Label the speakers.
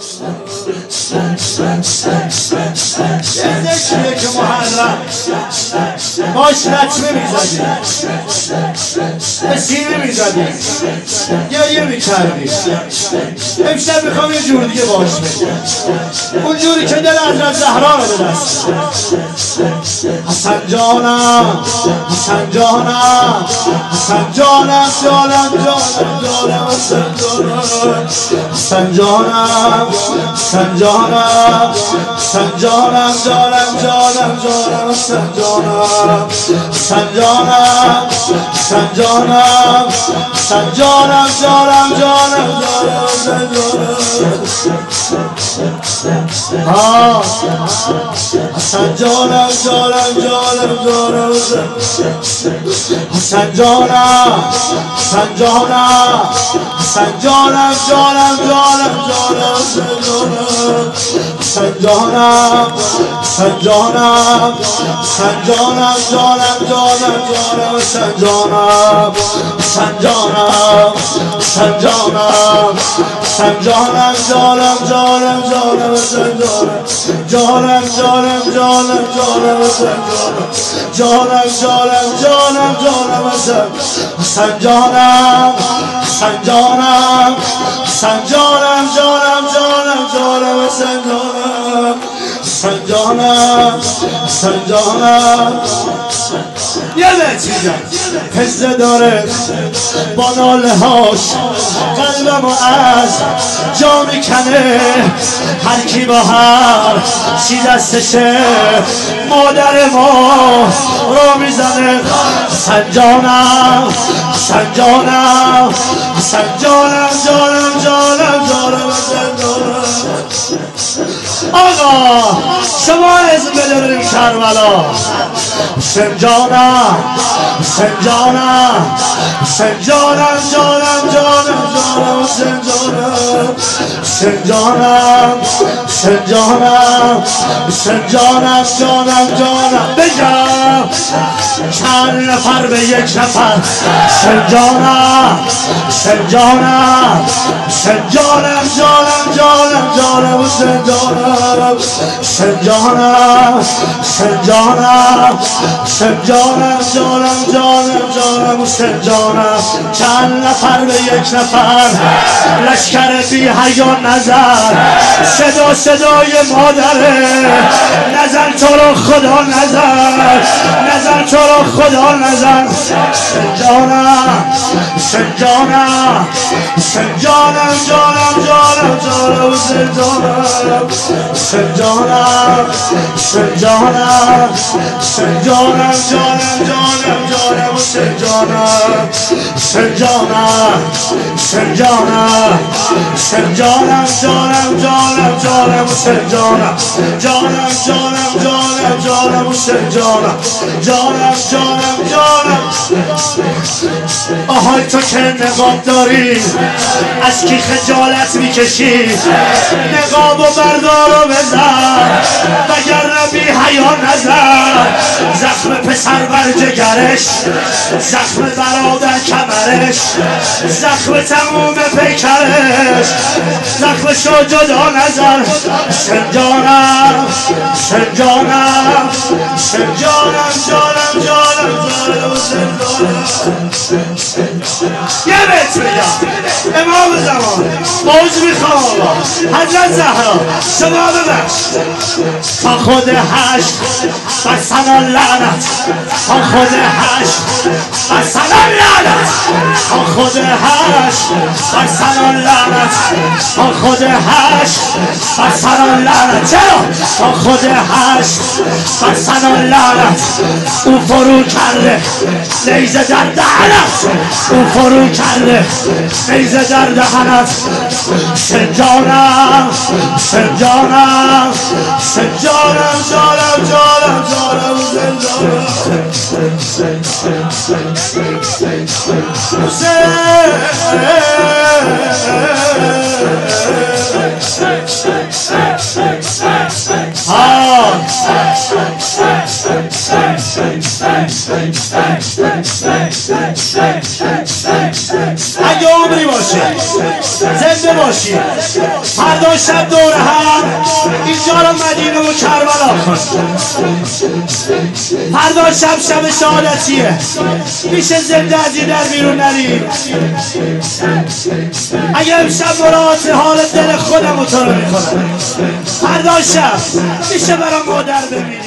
Speaker 1: یه ذکریه که محرم باش لطمه میزدیم، به سینه میزدیم، گریه میکردیم. امشب میخوام یه جور دیگه باش بگیم، اون جوری که دل حضرت زهرا رو به دست. حسن جانم، حسن جانم، حسن جانم، جانم جانم جانم، حسن جانم، حسن جانم، حسن جانم، حسن جانم، جانم جانم جانم، حسن جانم، حسن جانم، حسن جانم، حسن جانم، جانم جانم جانم، حسن جانم. حسن جانم، جانم جانم جانم، حسن جانم، حسن جانم، حسن جانم، جانم جانم جانم، حسن جانم، حسن جانم، حسن جانم، جانم جانم جانم، حسن جانم، حسن جانم، حسن جانم، حسن جانم، جانم جانم جانم، حسن جانم، جانم جانم جانم جانم، حسن جانم، جانم جانم جانم، حسن جانم، حسن جانم، حسن جانم، جانم جانم جانم، حسن جانم، حسن جانم، حسن جانم. یه نتیجه پزه داره با ناله هاش، قلبمو از جا میکنه. هر کی با هر چی دستشه مادر ما رو میزنه. حسن جانم، حسن جانم، حسن جانم، جانم جانم جانم، حسن جانم. آقا شما اسم بده بریم کربلا. حسین جانم، حسین جانم، حسین جانم، جانم جانم جانم، حسین جانم، حسین جانم، حسین جانم، حسین جانم، جانم جانم. بگم چند نفر به یک نفر. حسین جانم، حسین جانم، حسین جانم، جانم جانم جانم، حسین جانم، حسین جانم، حسین جانم، حسین جانم، جانم جانم جانم، حسین جانم. چند نفر به یک نفر، لشکر بی حیا نظر، صدا صدای مادره. نظر تو رو خدا، نظر، نظر تو رو خدا، نظر. حسین جانم، حسین جانم، حسین جانم، جانم جانم جانم، حسین جانم، حسین جانم، حسین جانم، حسین جانم، جانم جانم جانم، حسین جانم، حسین جانم، حسین جانم، حسین جانم، جانم جانم جانم، حسین جانم، جانم جانم جانم جانم، حسین جانم، جانم جانم جانم. آهای تو که نقاب داری از کی خجالت میکشی؟ نقاب و بردار و بزن وگرنه بی حیا نزن. زخم پسر بر جگرش، زخم برادر کمرش، زخم تموم پیکرش، زخمشو جدا نزن. حسین جانم، حسین جانم، حسین جانم، جانم جانم جانم، حسین جانم. یه بیت بگم امام زمان موز میخوام حضرت زهرا شما ببخش. تا خود هشت بر سنا لعنت، تا خود هشت بر سنا لعنت، تا خود هشت بر سنا لعنت، تا خود هشت بر سنا لعنت. چرا؟ تا خود هشت بر سنا لعنت. او فرو کرده نیزه در دهنت، او فرو کرده نیزه در دهنت. حسین جانم، حسین جانم، حسین جانم، جانم جانم جانم، حسین جانم. حسین اگه عمری باشه زنده باشی فردا شب دور هم اینجا رو مدینه و کربلا کن. فردا شب شب شهادتیه، میشه زنده از این در بیرون نریم. اگه امشب مراعات حال دل خودم رو تو رو میکنم، فردا شب میشه برام مادر ببینم.